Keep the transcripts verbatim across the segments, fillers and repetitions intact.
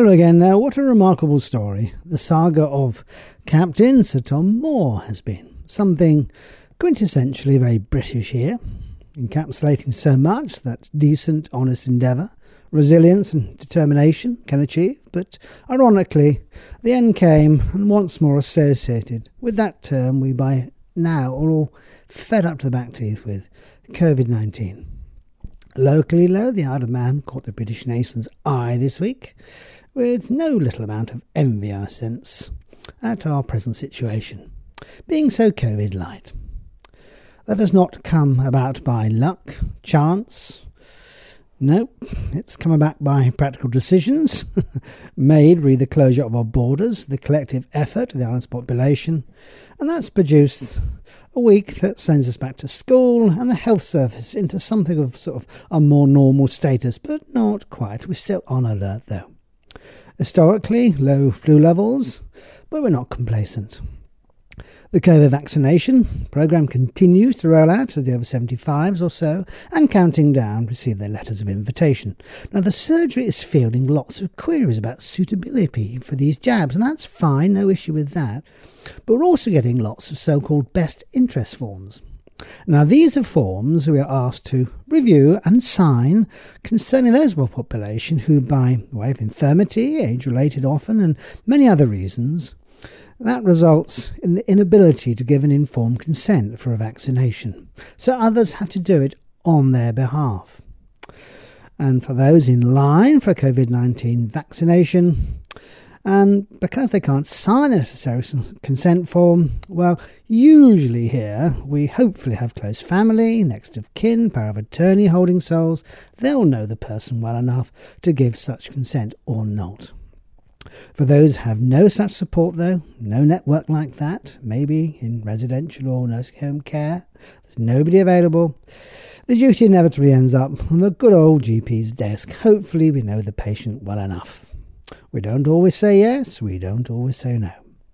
Hello again. Now, what a remarkable story the saga of Captain Sir Tom Moore has been. Something quintessentially very British here, encapsulating so much that decent, honest endeavour, resilience and determination can achieve, but ironically, the end came and once more associated with that term we by now are all fed up to the back teeth with, covid nineteen. Locally, though, the Isle of Man caught the British nation's eye this week, with no little amount of envy, I sense, at our present situation, being so COVID light. That has not come about by luck, chance. No, it's come about by practical decisions made re the closure of our borders, the collective effort of the island's population, and that's produced a week that sends us back to school and the health service into something of sort of a more normal status, but not quite. We're still on alert though. Historically, low flu levels, but we're not complacent. The COVID vaccination programme continues to roll out as the over seventy-fives or so, and counting down receive their letters of invitation. Now, the surgery is fielding lots of queries about suitability for these jabs, and that's fine, no issue with that. But we're also getting lots of so-called best interest forms. Now, these are forms we are asked to review and sign concerning those of our population who, by way of infirmity, age-related often, and many other reasons, that results in the inability to give an informed consent for a vaccination, so others have to do it on their behalf. And for those in line for a covid nineteen vaccination, and because they can't sign the necessary consent form, well, usually here we hopefully have close family, next of kin, power of attorney holding souls. They'll know the person well enough to give such consent or not. For those who have no such support, though, no network like that, maybe in residential or nursing home care, there's nobody available, the duty inevitably ends up on the good old G P's desk. Hopefully we know the patient well enough. We don't always say yes, we don't always say no.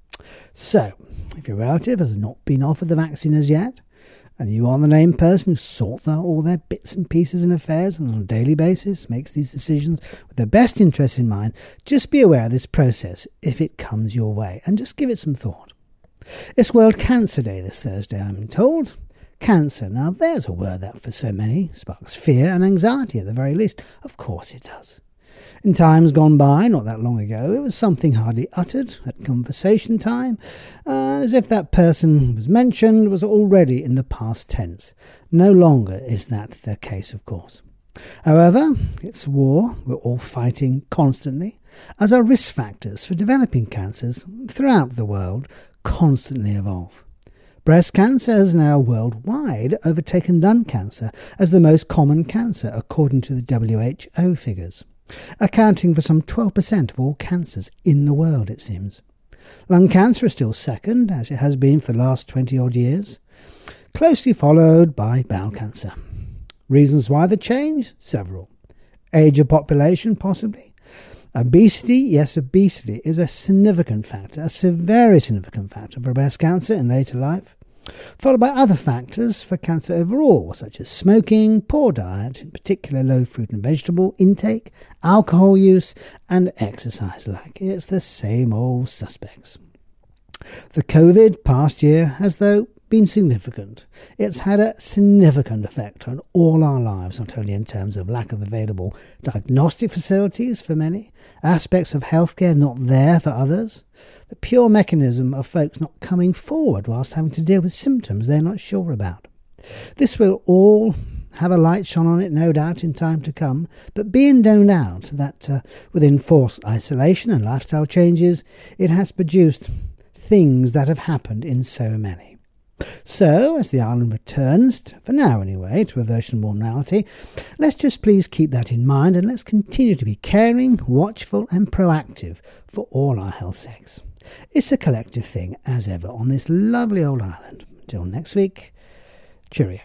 So, if your relative has not been offered the vaccine as yet, and you are the named person who sort out all their bits and pieces and affairs and on a daily basis makes these decisions with their best interests in mind, just be aware of this process if it comes your way, and just give it some thought. It's World Cancer Day this Thursday, I'm told. Cancer, now there's a word that for so many sparks fear and anxiety at the very least. Of course it does. In times gone by, not that long ago, it was something hardly uttered at conversation time, uh, as if that person was mentioned was already in the past tense. No longer is that the case, of course. However, it's war we're all fighting constantly, as our risk factors for developing cancers throughout the world constantly evolve. Breast cancer has now worldwide overtaken lung cancer as the most common cancer, according to the W H O figures, accounting for some twelve percent of all cancers in the world, it seems. Lung cancer is still second, as it has been for the last twenty-odd years, closely followed by bowel cancer. Reasons why the change? Several. Age of population, possibly. Obesity, yes, obesity is a significant factor, a very significant factor for breast cancer in later life, followed by other factors for cancer overall, such as smoking, poor diet, in particular low fruit and vegetable intake, alcohol use, and exercise lack. It's the same old suspects. The COVID past year has, though, been significant. It's had a significant effect on all our lives, not only in terms of lack of available diagnostic facilities for many, aspects of healthcare not there for others, the pure mechanism of folks not coming forward whilst having to deal with symptoms they're not sure about. This will all have a light shone on it, no doubt, in time to come, but be in no doubt that uh, with enforced isolation and lifestyle changes, it has produced things that have happened in so many. So, as the island returns, to, for now anyway, to a version of normality, let's just please keep that in mind, and let's continue to be caring, watchful and proactive for all our health sakes. It's a collective thing, as ever, on this lovely old island. Until next week, cheerio.